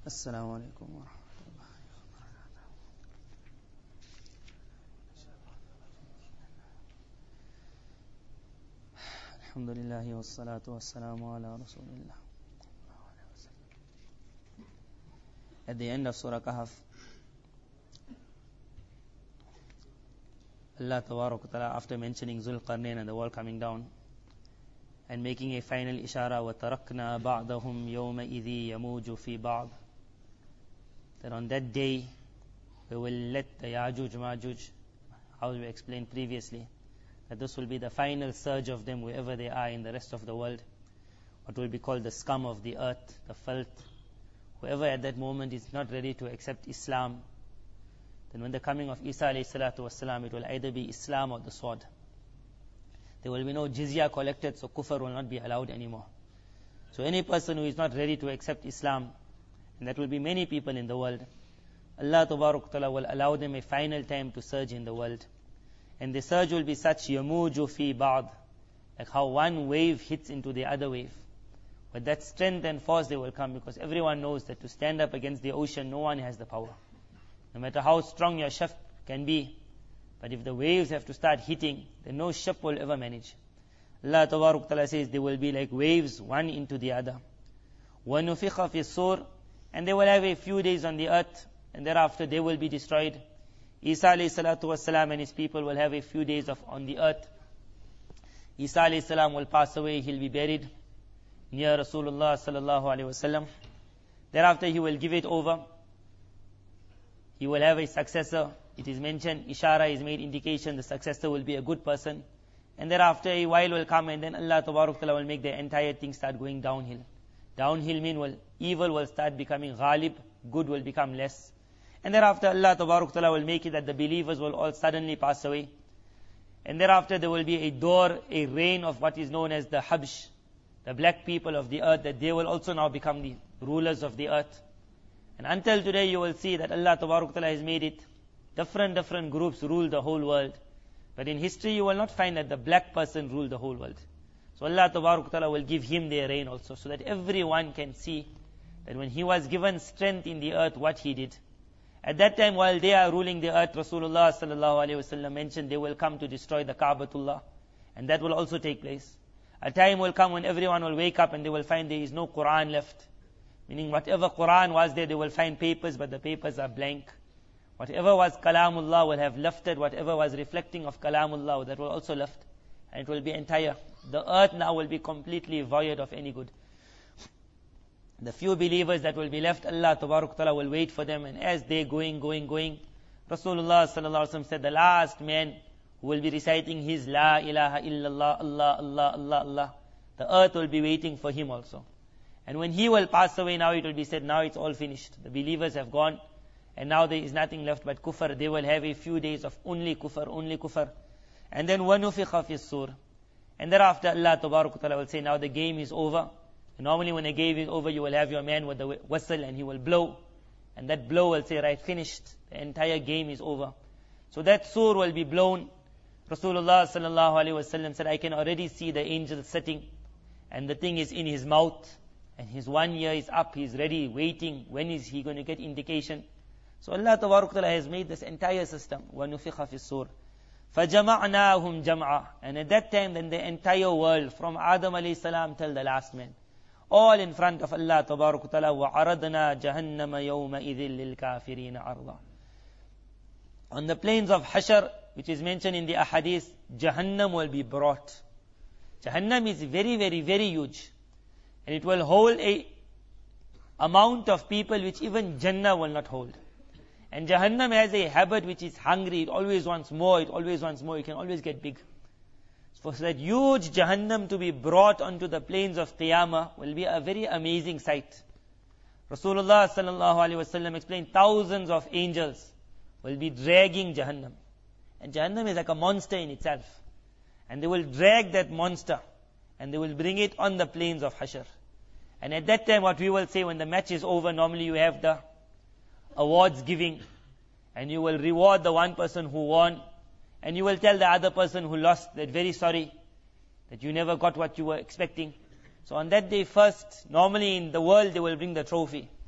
السلام عليكم ورحمة الله. الحمد لله والصلاة والسلام على رسول الله. At the end of Surah Kahf, Allah Tabarak wa Ta'ala, after mentioning Zulqarnain and the wall coming down and making a final ishara, وَتَرَكْنَا بَعْضَهُمْ يَوْمَئِذِ يَمُوجُ فِي بَعْضٍ, that on that day we will let the Yajuj Majuj, how we explained previously, that this will be the final surge of them wherever they are in the rest of the world, what will be called the scum of the earth, the filth. Whoever at that moment is not ready to accept Islam, then when the coming of Isa alayhi salatu wasalam, it will either be Islam or the sword. There will be no jizya collected, so kufr will not be allowed anymore. So any person who is not ready to accept Islam, and that will be many people in the world, Allah Tabarak Ta'ala will allow them a final time to surge in the world. And the surge will be such, yamuju fi ba'd, like how one wave hits into the other wave. With that strength and force they will come, because everyone knows that to stand up against the ocean, no one has the power. No matter how strong your ship can be, but if the waves have to start hitting, then no ship will ever manage. Allah Tabarak Ta'ala says they will be like waves, one into the other. وَنُفِخَ فِي الصُّورِ, and they will have a few days on the earth, and thereafter they will be destroyed. Isa alayhi salatu wasalam and his people will have a few days on the earth. Isa alayhi salam will pass away, he'll be buried near Rasulullah sallallahu alayhi wasallam. Thereafter he will give it over. He will have a successor. It is mentioned, ishara is made, indication the successor will be a good person. And thereafter a while will come, and then Allah Tabarak Ta'ala will make the entire thing start going downhill. Downhill means evil will start becoming ghalib, good will become less. And thereafter Allah Tabarak Ta'ala will make it that the believers will all suddenly pass away. And thereafter there will be a door, a reign of what is known as the Habsh, the black people of the earth, that they will also now become the rulers of the earth. And until today you will see that Allah Tabarak Ta'ala has made it, different groups rule the whole world. But in history you will not find that the black person ruled the whole world. So Allah Tabarak Ta'ala will give him their reign also, so that everyone can see that when he was given strength in the earth, what he did. At that time, while they are ruling the earth, Rasulullah sallallahu alaihi wasallam mentioned they will come to destroy the Ka'batullah, and that will also take place. A time will come when everyone will wake up and they will find there is no Quran left. Meaning whatever Quran was there, they will find papers, but the papers are blank. Whatever was Kalamullah will have lifted, whatever was reflecting of Kalamullah, that will also lift. And it will be entire. The earth now will be completely void of any good. The few believers that will be left, Allah Tabarak Ta'ala will wait for them, and as they going, Rasulullah sallallahu alaihi wasallam said, the last man who will be reciting his La ilaha illallah, Allah, Allah, Allah, Allah, the earth will be waiting for him also. And when he will pass away, now it will be said, now it's all finished. The believers have gone, and now there is nothing left but kufr. They will have a few days of only kufr. And then وَنُفِخَ فِي الصُّورِ, and thereafter Allah Tabarak Ta'ala will say, now the game is over. And normally when a game is over, you will have your man with the whistle and he will blow. And that blow will say, right, finished. The entire game is over. So that sur will be blown. Rasulullah sallallahu alaihi wasallam said, I can already see the angel sitting, and the thing is in his mouth, and his 1 year is up, he is ready, waiting, when is he going to get indication. So Allah Tabarak Ta'ala has made this entire system. وَنُفِخَ فِي الصُّورِ فَجَمَعْنَاهُمْ جَمْعًا, and at that time then the entire world, from Adam alayhi salam till the last man, all in front of Allah Tabarak Ta'ala, وَعَرَضْنَا جَهَنَّمَ يَوْمَئِذٍ لِلْكَافِرِينَ عَرْضًا. On the plains of Hashr, which is mentioned in the ahadith, Jahannam will be brought. Jahannam is very, very, very huge. And it will hold a amount of people which even Jannah will not hold. And Jahannam has a habit which is hungry, it always wants more, it can always get big. For that huge Jahannam to be brought onto the plains of Qiyamah will be a very amazing sight. Rasulullah sallallahu alaihi wasallam explained, thousands of angels will be dragging Jahannam. And Jahannam is like a monster in itself. And they will drag that monster, and they will bring it on the plains of Hashr. And at that time, what we will say when the match is over, normally you have the awards giving, and you will reward the one person who won, and you will tell the other person who lost that very sorry, that you never got what you were expecting. So on that day first, normally in the world they will bring the trophy.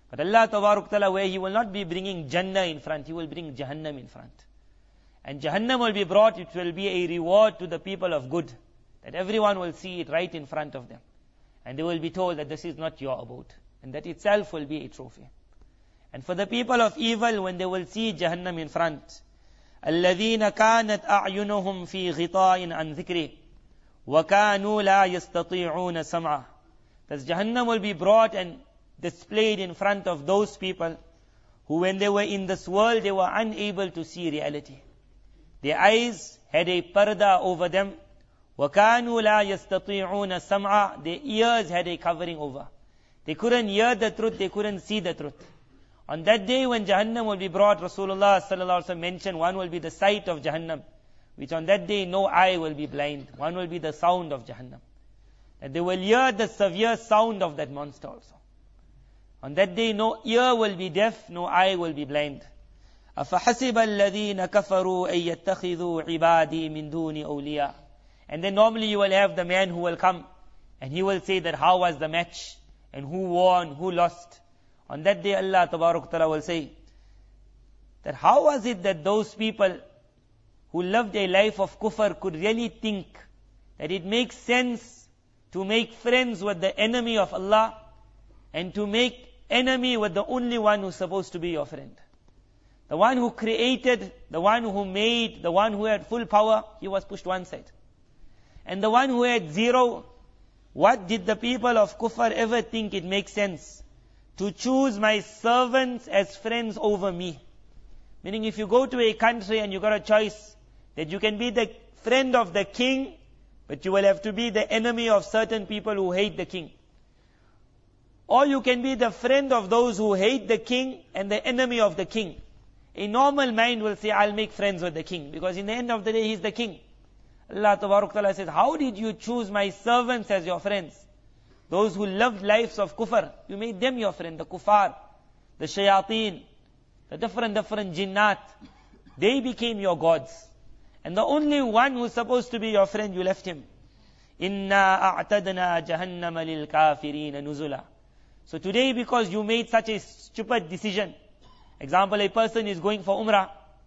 But Allah Tabaruk Ta'ala, where He will not be bringing Jannah in front, He will bring Jahannam in front. And Jahannam will be brought, it will be a reward to the people of good, that everyone will see it right in front of them. And they will be told that this is not your abode. And that itself will be a trophy. And for the people of evil, when they will see Jahannam in front, الَّذِينَ كَانَتْ أَعْيُنُهُمْ فِي غِطَاءٍ عَنْ ذِكْرِي وَكَانُوا لَا يَسْتَطِيعُونَ سَمْعًا. Thus Jahannam will be brought and displayed in front of those people who, when they were in this world, they were unable to see reality. Their eyes had a parda over them. وَكَانُوا لَا يَسْتَطِيعُونَ سَمْعًا. Their ears had a covering over. They couldn't hear the truth, they couldn't see the truth. On that day when Jahannam will be brought, Rasulullah sallallahu alaihi wasallam mentioned, one will be the sight of Jahannam, which on that day no eye will be blind. One will be the sound of Jahannam. And they will hear the severe sound of that monster also. On that day no ear will be deaf, no eye will be blind. أَفَحَسِبَ الَّذِينَ كَفَرُوا أَن يَتَّخِذُوا عِبَادِي مِن دُونِ أَوْلِيَاءَ. And then normally you will have the man who will come and he will say that how was the match and who won, who lost. On that day Allah Tabaruk Ta'ala will say that how was it that those people who lived a life of kufr could really think that it makes sense to make friends with the enemy of Allah and to make enemy with the only one who's supposed to be your friend. The one who created, the one who made, the one who had full power, he was pushed one side. And the one who had zero, what did the people of kufr ever think it makes sense to choose my servants as friends over me? Meaning if you go to a country and you got a choice that you can be the friend of the king, but you will have to be the enemy of certain people who hate the king. Or you can be the friend of those who hate the king and the enemy of the king. A normal mind will say, I'll make friends with the king, because in the end of the day, he's the king. Allah Tabaruk Ta'ala says, how did you choose my servants as your friends? Those who lived lives of kufr, you made them your friend, the kuffar, the shayateen, the different jinnat. They became your gods. And the only one who's supposed to be your friend, you left him. Inna a'tadna jahannama lil kafirina nuzula. So today, because you made such a stupid decision, example, a person is going for Umrah,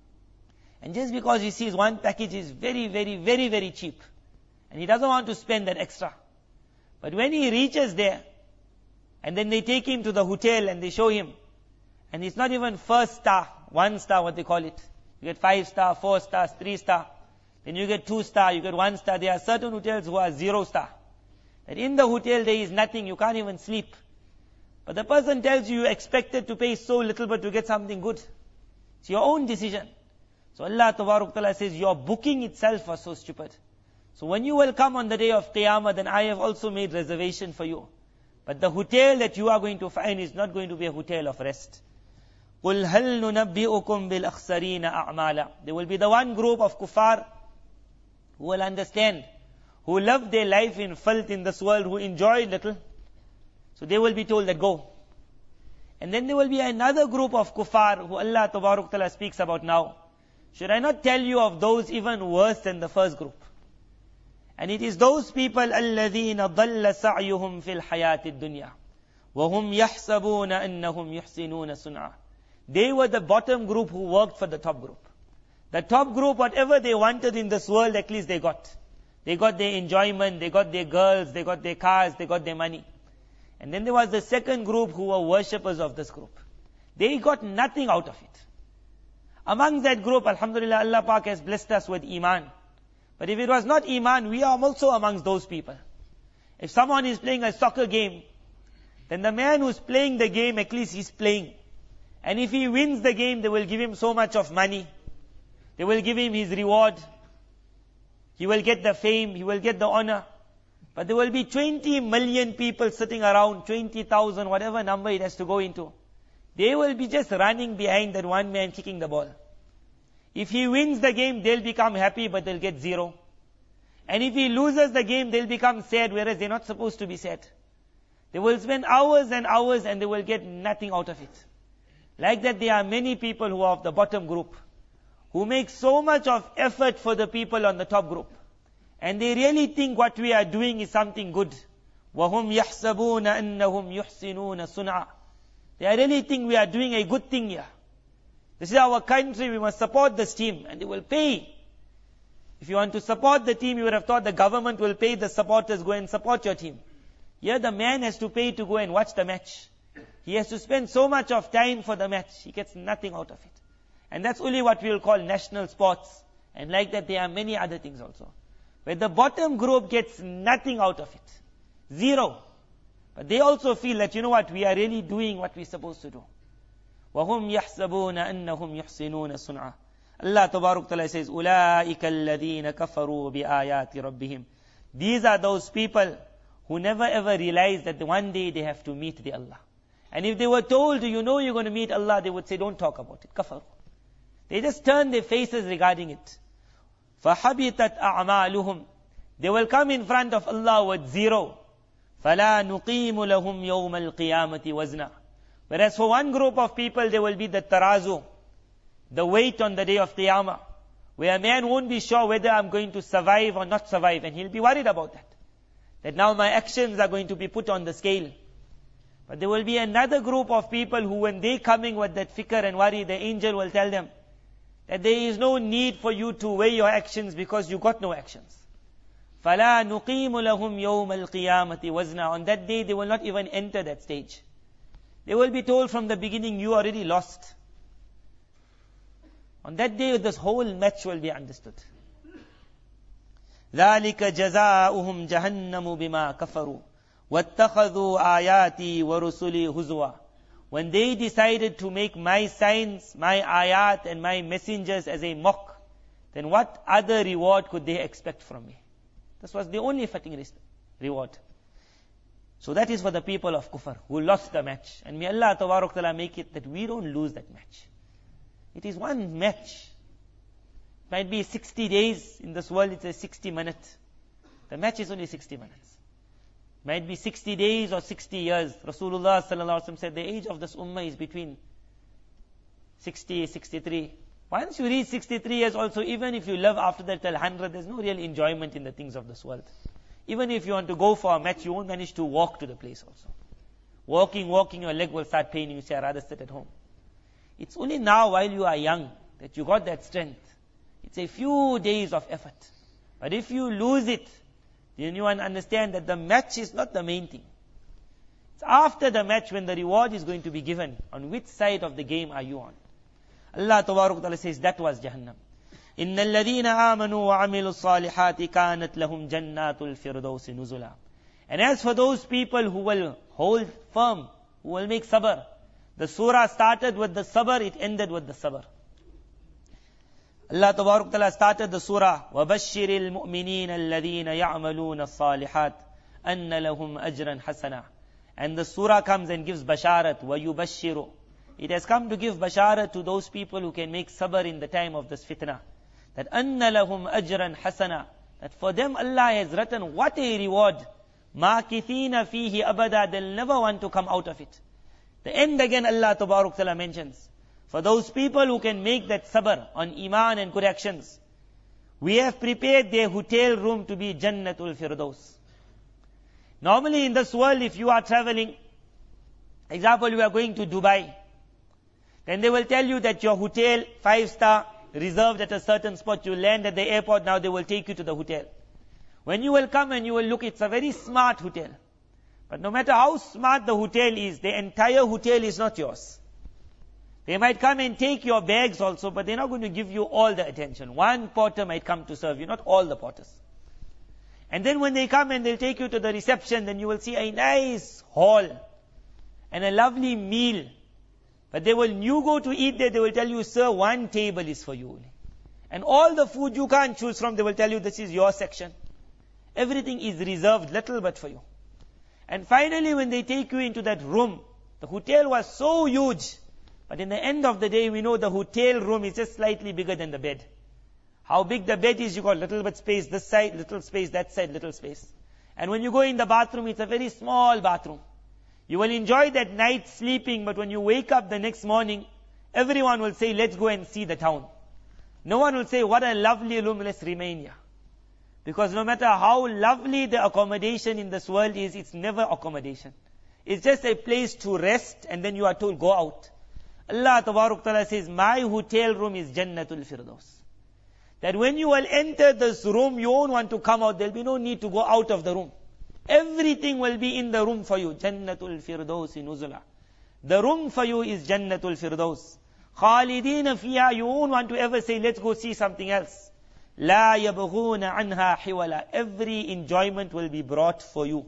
and just because he sees one package is very cheap, and he doesn't want to spend that extra. But when he reaches there, and then they take him to the hotel and they show him, and it's not even first star, 1 star what they call it. You get 5 star, 4 stars, 3 star. Then you get 2 star, you get 1 star. There are certain hotels who are 0 star. That in the hotel there is nothing, you can't even sleep. But the person tells you expected to pay so little but to get something good. It's your own decision. So Allah Tabaruk Ta'ala says, your booking itself was so stupid. So when you will come on the day of Qiyamah, then I have also made reservation for you. But the hotel that you are going to find is not going to be a hotel of rest. قُلْ هَلْ نُنَبِّئُكُمْ بِالْأَخْسَرِينَ أَعْمَالًا. There will be the one group of kuffar who will understand, who lived their life in filth in this world, who enjoyed little. So they will be told that go. And then there will be another group of kuffar who Allah Tabaruk Ta'ala speaks about now. Should I not tell you of those even worse than the first group? And it is those people, الَّذِينَ ضَلَّ سَعْيُهُمْ فِي الْحَيَاةِ الدُّنْيَا وَهُمْ يَحْسَبُونَ أَنَّهُمْ يُحْسِنُونَ صُنْعًا. They were the bottom group who worked for the top group. The top group, whatever they wanted in this world, at least they got. They got their enjoyment, they got their girls, they got their cars, they got their money. And then there was the second group who were worshippers of this group. They got nothing out of it. Among that group, alhamdulillah, Allah Pak has blessed us with Iman. But if it was not Iman, we are also amongst those people. If someone is playing a soccer game, then the man who's playing the game, at least he's playing. And if he wins the game, they will give him so much of money. They will give him his reward. He will get the fame, he will get the honor. But there will be 20 million people sitting around, 20,000, whatever number it has to go into. They will be just running behind that one man kicking the ball. If he wins the game, they'll become happy, but they'll get 0. And if he loses the game, they'll become sad, whereas they're not supposed to be sad. They will spend hours and hours and they will get nothing out of it. Like that, there are many people who are of the bottom group, who make so much of effort for the people on the top group. And they really think what we are doing is something good. وَهُمْ يَحْسَبُونَ أَنَّهُمْ يُحْسِنُونَ صُنْعًا. They really think we are doing a good thing here. This is our country, we must support this team, and they will pay. If you want to support the team, you would have thought the government will pay the supporters, go and support your team. Here the man has to pay to go and watch the match. He has to spend so much of time for the match. He gets nothing out of it. And that's only what we will call national sports. And like that, there are many other things also. Where the bottom group gets nothing out of it. Zero. But they also feel that, you know what, we are really doing what we're supposed to do. وَهُمْ يَحْسَبُونَ أَنَّهُمْ يُحْسِنُونَ صُنْعًا. Allah Tabarak Ta'ala says, أُولَٰئِكَ الَّذِينَ كَفَرُوا بِآيَاتِ رَبِّهِمْ. These are those people who never ever realize that one day they have to meet the Allah. And if they were told, you know you're going to meet Allah, they would say, don't talk about it. Kafaru. They just turn their faces regarding it. فَحَبِطَتْ أَعْمَالُهُمْ. They will come in front of Allah with zero. فَلَا نُقِيمُ لَهُمْ يَوْمَ الْقِيَامَةِ وَزْنًا. Whereas for one group of people, there will be the tarazu, the weight on the day of Qiyamah, where a man won't be sure whether I'm going to survive or not survive, and he'll be worried about that. That now my actions are going to be put on the scale. But there will be another group of people who, when they coming with that fikr and worry, the angel will tell them that there is no need for you to weigh your actions because you got no actions. فَلَا نُقِيمُ لَهُمْ يَوْمَ الْقِيَامَةِ وَزْنًا. On that day, they will not even enter that stage. They will be told from the beginning, you already lost. On that day, this whole match will be understood. ذَلِكَ جَزَاؤُهُمْ جَهَنَّمُ بِمَا كَفَرُوا وَاتَّخَذُوا آيَاتِي وَرُسُلِي هُزُوًا. When they decided to make my signs, my ayat and my messengers as a mock, then what other reward could they expect from me? This was the only fitting reward. So that is for the people of Kufr who lost the match. And may Allah Tabarak Ta'ala make it that we don't lose that match. It is one match. It might be 60 days. In this world it's a 60 minutes. The match is only 60 minutes. Might be 60 days or 60 years. Rasulullah Sallallahu Alaihi Wasallam said the age of this ummah is between 60, 63. Once you reach 63 years also, even if you live after that till 100, there's no real enjoyment in the things of this world. Even if you want to go for a match, you won't manage to walk to the place also. Walking, your leg will start paining. You say, I'd rather sit at home. It's only now while you are young that you got that strength. It's a few days of effort. But if you lose it, then you understand that the match is not the main thing. It's after the match when the reward is going to be given. On which side of the game are you on? Allah Ta'ala says that was Jahannam. إِنَّ الَّذِينَ آمَنُوا وَعَمِلُوا الصَّالِحَاتِ كَانَتْ لَهُمْ جَنَّاتُ الْفِرْدَوْسِ نُزُلًا. And as for those people who will hold firm, who will make sabr, the surah started with the sabr, it ended with the sabr. Allah Ta'ala started the surah, وَبَشِّرِ الْمُؤْمِنِينَ الَّذِينَ يَعْمَلُونَ الصَّالِحَاتِ أَنَّ لَهُمْ أَجْرًا حَسَنًا. And the surah comes and gives basharat, وَيُبَشِّرُ. It has come to give basharat to those people who can make sabr in the time of this fitna. That أَنَّ لَهُمْ أَجْرًا حَسَنًا. That for them Allah has written what a reward. مَاكِثِينَ فِيهِ أَبَدًا. They'll never want to come out of it. The end again Allah Tabarak Ta'ala mentions. For those people who can make that sabr on iman and good actions, we have prepared their hotel room to be Jannatul Firdaus. Normally in this world, if you are traveling, example, you are going to Dubai, then they will tell you that your hotel, 5-star, reserved at a certain spot. You land at the airport, now they will take you to the hotel. When you will come and you will look, it's a very smart hotel. But no matter how smart the hotel is, the entire hotel is not yours. They might come and take your bags also, but they're not going to give you all the attention. One porter might come to serve you, not all the porters. And then when they come and they'll take you to the reception, then you will see a nice hall and a lovely meal. But when you go to eat there, they will tell you, sir, one table is for you. And all the food you can't choose from, they will tell you, this is your section. Everything is reserved, little but for you. And finally, when they take you into that room, the hotel was so huge. But in the end of the day, we know the hotel room is just slightly bigger than the bed. How big the bed is, you got little bit space this side, little space that side, little space. And when you go in the bathroom, it's a very small bathroom. You will enjoy that night sleeping, but when you wake up the next morning, everyone will say, let's go and see the town. No one will say, what a lovely room, let's remain here. Because no matter how lovely the accommodation in this world is, it's never accommodation. It's just a place to rest and then you are told, go out. Allah Tabaruk Ta'ala says, my hotel room is Jannatul Firdaus. That when you will enter this room, you won't want to come out. There'll be no need to go out of the room. Everything will be in the room for you. Jannatul Firdaus nuzula. The room for you is Jannatul Firdaus. Khalidina fiha, you won't want to ever say, let's go see something else. La yabghuna anha hiwala. Every enjoyment will be brought for you.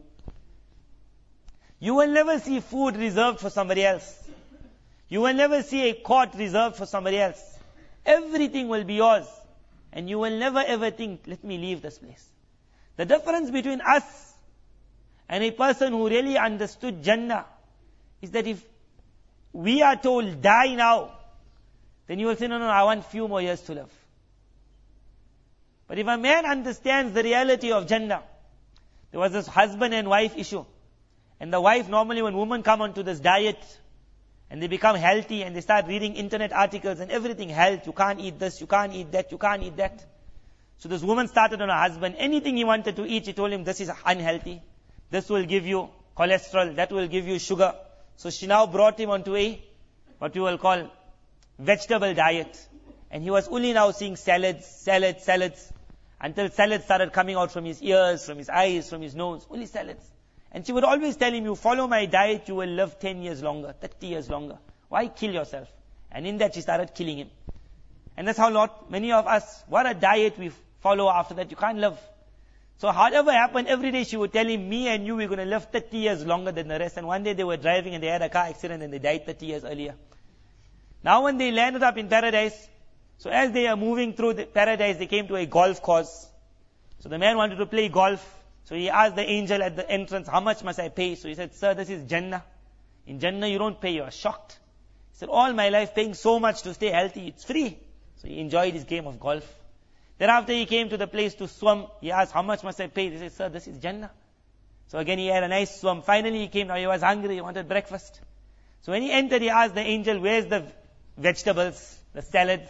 You will never see food reserved for somebody else. You will never see a court reserved for somebody else. Everything will be yours. And you will never ever think, let me leave this place. The difference between us and a person who really understood Jannah is that if we are told, die now, then you will say, no, I want few more years to live. But if a man understands the reality of Jannah, there was this husband and wife issue. And the wife, normally when women come onto this diet, and they become healthy, and they start reading internet articles and everything, health, you can't eat this, you can't eat that, you can't eat that. So this woman started on her husband, anything he wanted to eat, she told him, this is unhealthy. This will give you cholesterol, that will give you sugar. So she now brought him onto a, what we will call, vegetable diet. And he was only now seeing salads, until salads started coming out from his ears, from his eyes, from his nose, only salads. And she would always tell him, you follow my diet, you will live 10 years longer, 30 years longer. Why kill yourself? And in that she started killing him. And that's how many of us, what a diet we follow after that, you can't live. So however happened, every day she would tell him, me and you, we're going to live 30 years longer than the rest. And one day they were driving and they had a car accident and they died 30 years earlier. Now when they landed up in paradise, so as they are moving through the paradise, they came to a golf course. So the man wanted to play golf. So he asked the angel at the entrance, how much must I pay? So he said, sir, this is Jannah. In Jannah you don't pay, you are shocked. He said, all my life paying so much to stay healthy, it's free. So he enjoyed his game of golf. Thereafter he came to the place to swim. He asked, how much must I pay? He said, sir, this is Jannah. So again he had a nice swim. Finally he came, now he was hungry, he wanted breakfast. So when he entered, he asked the angel, where's the vegetables, the salads?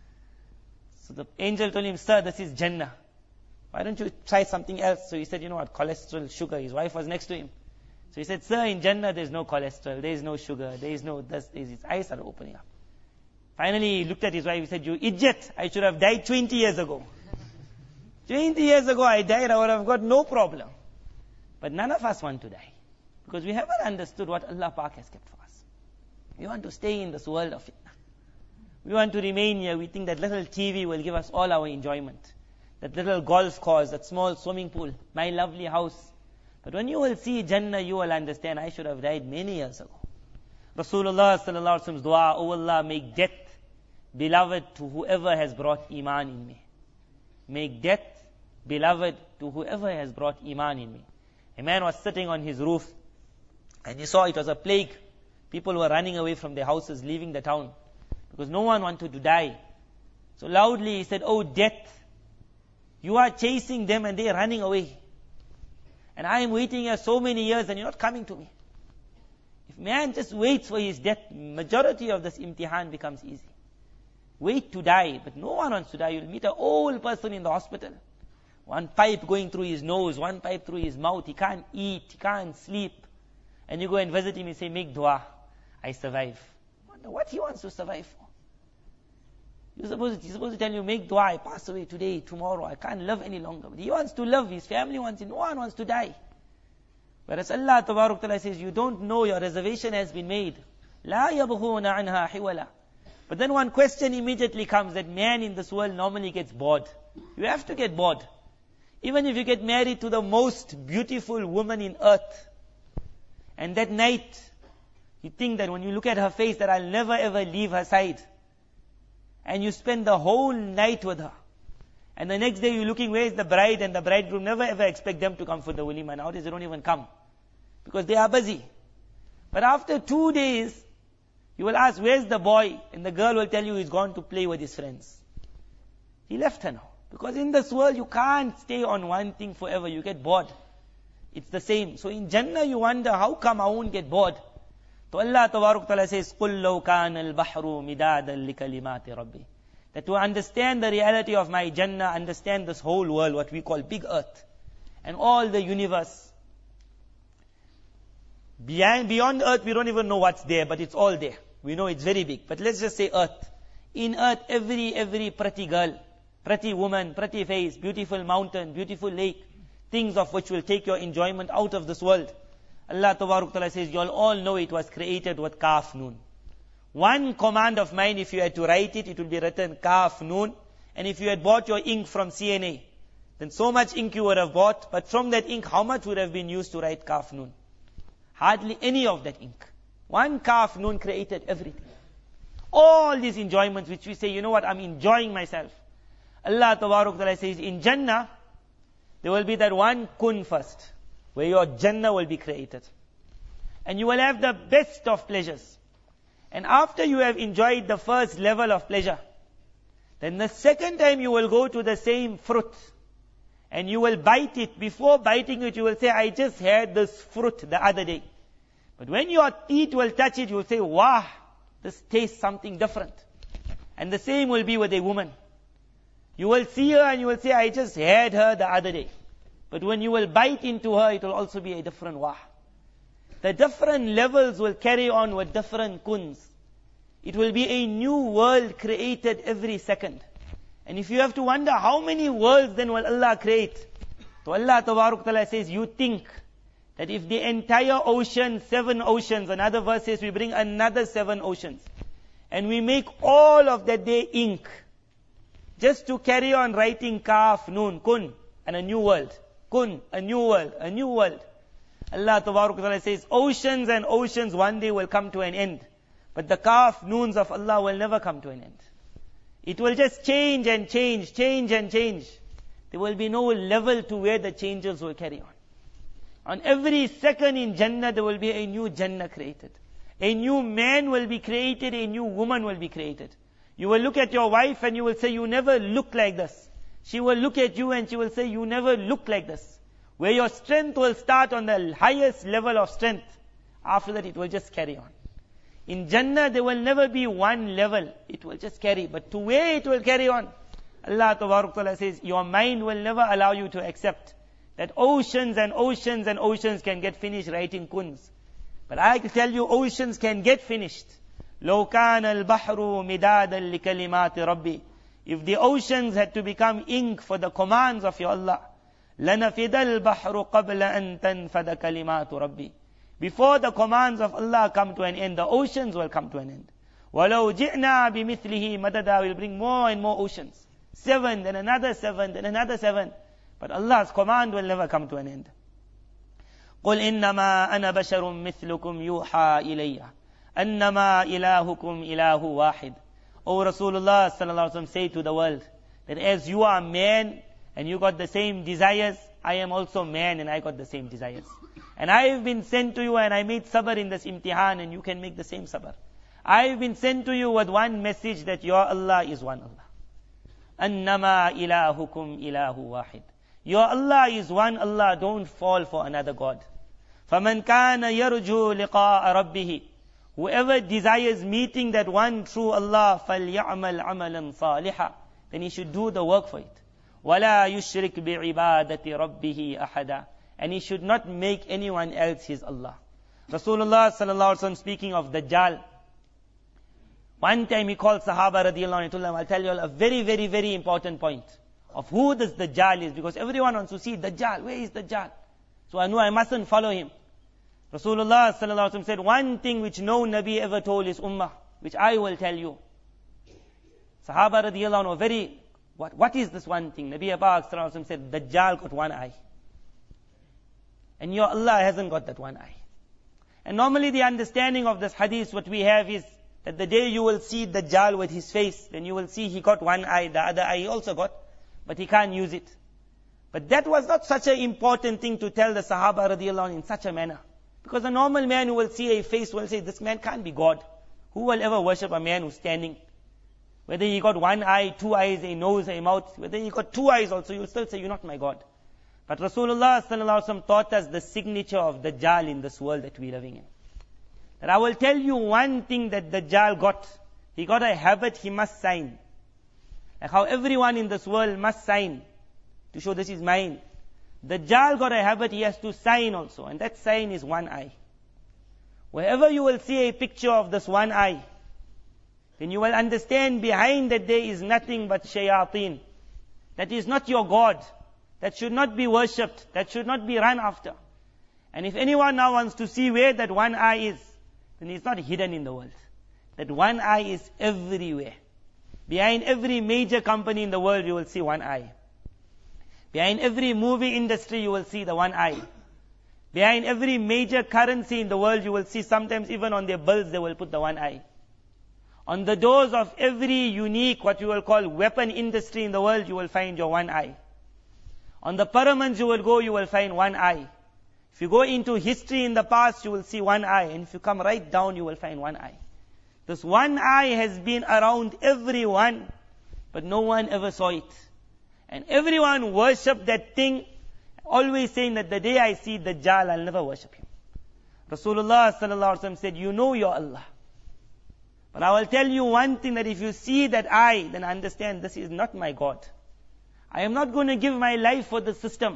So the angel told him, sir, this is Jannah. Why don't you try something else? So he said, you know what, cholesterol, sugar. His wife was next to him. So he said, sir, in Jannah there's no cholesterol, there is no sugar, there is no this. His eyes started opening up. Finally he looked at his wife, he said, you idiot, I should have died 20 years ago. 20 years ago I died, I would have got no problem. But none of us want to die. Because we haven't understood what Allah Pak has kept for us. We want to stay in this world of fitna. We want to remain here. We think that little TV will give us all our enjoyment. That little golf course, that small swimming pool, my lovely house. But when you will see Jannah, you will understand, I should have died many years ago. Rasulullah sallallahu alaihi wasallam's dua, O Allah, make death beloved to whoever has brought iman in me. Make death beloved to whoever has brought iman in me. A man was sitting on his roof, and he saw it was a plague. People were running away from their houses, leaving the town, because no one wanted to die. So loudly he said, oh death, you are chasing them and they are running away. And I am waiting here so many years and you're not coming to me. If man just waits for his death, majority of this imtihan becomes easy. Wait to die, but no one wants to die. You'll meet an old person in the hospital. One pipe going through his nose, one pipe through his mouth. He can't eat, he can't sleep. And you go and visit him and say, make dua, I survive. I wonder what he wants to survive for. He's supposed to tell you, make dua, I pass away today, tomorrow, I can't live any longer. But he wants to live, his family wants it, no one wants to die. Whereas Allah Tabaruk Ta'ala says, you don't know, your reservation has been made. La yabghuna anha hiwala. But then one question immediately comes, that man in this world normally gets bored. You have to get bored. Even if you get married to the most beautiful woman in earth, and that night, you think that when you look at her face, that I'll never ever leave her side. And you spend the whole night with her. And the next day you're looking, where is the bride and the bridegroom? Never ever expect them to come for the walima. Nowadays they don't even come. Because they are busy. But after 2 days, you will ask, where's the boy? And the girl will tell you he's gone to play with his friends. He left her now. Because in this world you can't stay on one thing forever. You get bored. It's the same. So in Jannah you wonder, how come I won't get bored? So Allah Tabaruk Ta'ala says, قُلْ لَوْ كَانَ الْبَحْرُ مِدَادًا لِكَلِمَاتِ رَبِّي. That to understand the reality of my Jannah, understand this whole world, what we call big earth, and all the universe. Beyond earth, we don't even know what's there, but it's all there. We know it's very big. But let's just say earth. In earth, every pretty girl, pretty woman, pretty face, beautiful mountain, beautiful lake, things of which will take your enjoyment out of this world. Allah Ta'ala says, you all know it was created with Kaf Noon. One command of mine, if you had to write it, it would be written Kaf Noon. And if you had bought your ink from CNA, then so much ink you would have bought, but from that ink, how much would have been used to write Kaf Noon? Hardly any of that ink. One Kaf Noon created everything. All these enjoyments which we say, you know what, I'm enjoying myself. Allah Ta'ala says, in Jannah, there will be that one kun first, where your Jannah will be created. And you will have the best of pleasures. And after you have enjoyed the first level of pleasure, then the second time you will go to the same fruit. And you will bite it. Before biting it, you will say, I just had this fruit the other day. But when your teeth will touch it, you will say, wow, this tastes something different. And the same will be with a woman. You will see her and you will say, I just had her the other day. But when you will bite into her, it will also be a different wow. The different levels will carry on with different kuns. It will be a new world created every second. And if you have to wonder, how many worlds then will Allah create? So Allah Ta'ala says, you think that if the entire ocean, 7 oceans, another verse says we bring another 7 oceans, and we make all of that day ink, just to carry on writing Kaf, Noon, Kun, and a new world. Kun, a new world, a new world. Allah Ta'ala says, oceans and oceans one day will come to an end. But the Kaf, Noons of Allah will never come to an end. It will just change and change, change and change. There will be no level to where the changes will carry on. On every second in Jannah, there will be a new Jannah created. A new man will be created, a new woman will be created. You will look at your wife and you will say, you never look like this. She will look at you and she will say, you never look like this. Where your strength will start on the highest level of strength. After that, it will just carry on. In Jannah, there will never be one level. It will just carry. But to where it will carry on? Allah Ta'ala says, your mind will never allow you to accept that oceans and oceans and oceans can get finished writing kuns. But I can tell you, oceans can get finished. لو كان البحر مدادا لكلمات ربي. If the oceans had to become ink for the commands of your Allah, لنفد البحر قبل أن تنفد كلمات ربي. Before the commands of Allah come to an end, the oceans will come to an end. وَلَوْ جِئْنَا بِمِثْلِهِ مَدَدًا. Will bring more and more oceans. 7, then another 7, then another 7. But Allah's command will never come to an end. قُلْ إِنَّمَا أَنَا بَشَرٌ مِثْلُكُمْ يُوحَى إِلَيَّ أَنَّمَا إِلَهُكُمْ إِلَهُ وَاحِدٌ. O Rasulullah sallallahu alaihi wasallam, say to the world that as you are man and you got the same desires, I am also man and I got the same desires. And I have been sent to you and I made sabr in this imtihan and you can make the same sabr. I have been sent to you with one message that your Allah is one Allah. أَنَّمَا إِلَهُكُمْ إِلَهُ وَاحِدٌ. Your Allah is one Allah, don't fall for another God. فَمَنْ كَانَ يَرْجُو لِقَاءَ رَبِّهِ. Whoever desires meeting that one true Allah, فَلْيَعْمَلْ عَمَلًا صَالِحًا. Then he should do the work for it. وَلَا يُشْرِكْ بِعِبَادَةِ رَبِّهِ أَحَدًا. And he should not make anyone else his Allah. Rasulullah sallallahu alaihi wasallam speaking of Dajjal. One time he called Sahaba radiyallahu anhu. I'll tell you all a very, very, very important point of who this Dajjal is. Because everyone wants to see Dajjal. Where is Dajjal? So I know I mustn't follow him. Rasulullah sallallahu alaihi wasallam said, one thing which no Nabi ever told his ummah, which I will tell you. Sahaba radiyallahu anhu, very, what is this one thing? Nabi Pak sallallahu alaihi wasallam said, Dajjal got one eye. And your Allah hasn't got that one eye. And normally the understanding of this hadith, what we have is that the day you will see Dajjal with his face, then you will see he got one eye, the other eye he also got, but he can't use it. But that was not such an important thing to tell the Sahaba radiyallahu anhu in such a manner. Because a normal man who will see a face will say, this man can't be God. Who will ever worship a man who's standing? Whether he got one eye, 2 eyes, a nose, a mouth, whether he got 2 eyes also, you'll still say, you're not my God. But Rasulullah sallallahu alaihi wasallam taught us the signature of Dajjal in this world that we're living in. That I will tell you one thing that Dajjal got. He got a habit he must sign. Like how everyone in this world must sign to show this is mine. Dajjal got a habit he has to sign also. And that sign is one eye. Wherever you will see a picture of this one eye, then you will understand behind that there is nothing but shayateen. That is not your God. That should not be worshipped. That should not be run after. And if anyone now wants to see where that one eye is, then it's not hidden in the world. That one eye is everywhere. Behind every major company in the world, you will see one eye. Behind every movie industry, you will see the one eye. Behind every major currency in the world, you will see sometimes even on their bills, they will put the one eye. On the doors of every unique, what you will call weapon industry in the world, you will find your one eye. On the pyramids you will go, you will find one eye. If you go into history in the past, you will see one eye. And if you come right down, you will find one eye. This one eye has been around everyone, but no one ever saw it. And everyone worshipped that thing, always saying that the day I see Dajjal, I'll never worship him. Rasulullah sallallahu alaihi wasallam said, you know your Allah. But I will tell you one thing, that if you see that eye, then understand this is not my God. I am not going to give my life for the system.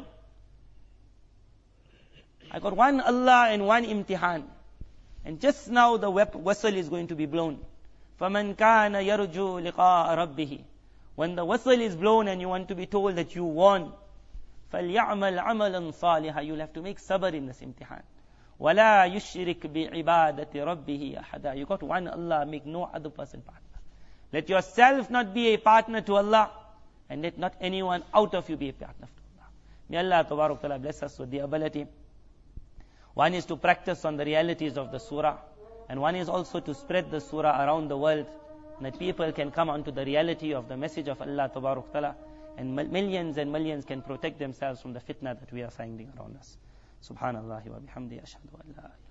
I got one Allah and one imtihan. And just now the whistle is going to be blown. فَمَنْ كَانَ يَرْجُو لِقَاءَ رَبِّهِ. When the whistle is blown and you want to be told that you won, فَلْيَعْمَلْ عَمَلًا صَالِحًا. You'll have to make sabr in this imtihan. وَلَا يُشْرِكْ بِعِبَادَةِ رَبِّهِ أَحَدًا. You got one Allah, make no other person partner. Let yourself not be a partner to Allah, and let not anyone out of you be a partner to Allah. May Allah Tabarak Ta'ala bless us with the ability. One is to practice on the realities of the surah, and one is also to spread the surah around the world, and that people can come onto the reality of the message of Allah Tabarak Ta'ala, and millions can protect themselves from the fitna that we are finding around us. Subhanallah wa bihamdi ashhadu an la